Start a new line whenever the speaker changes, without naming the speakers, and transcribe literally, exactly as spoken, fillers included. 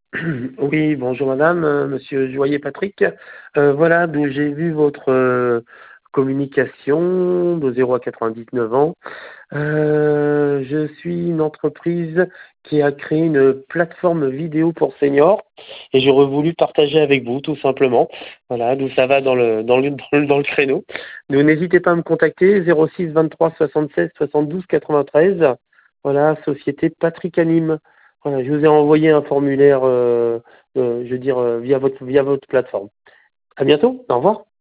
Oui, bonjour madame, euh, monsieur Joyer Patrick. Euh, voilà, donc j'ai vu votre euh, communication de zéro à quatre-vingt-dix-neuf ans. Euh, je suis une entreprise qui a créé une plateforme vidéo pour seniors et j'aurais voulu partager avec vous tout simplement. Voilà, d'où ça va dans le, dans le, dans le, dans le créneau. Donc n'hésitez pas à me contacter zéro six vingt-trois soixante-seize soixante-douze quatre-vingt-treize. Voilà, société Patrick Anime. Voilà, je vous ai envoyé un formulaire, euh, euh, je veux dire, euh, via votre, via votre plateforme. À bientôt, au revoir.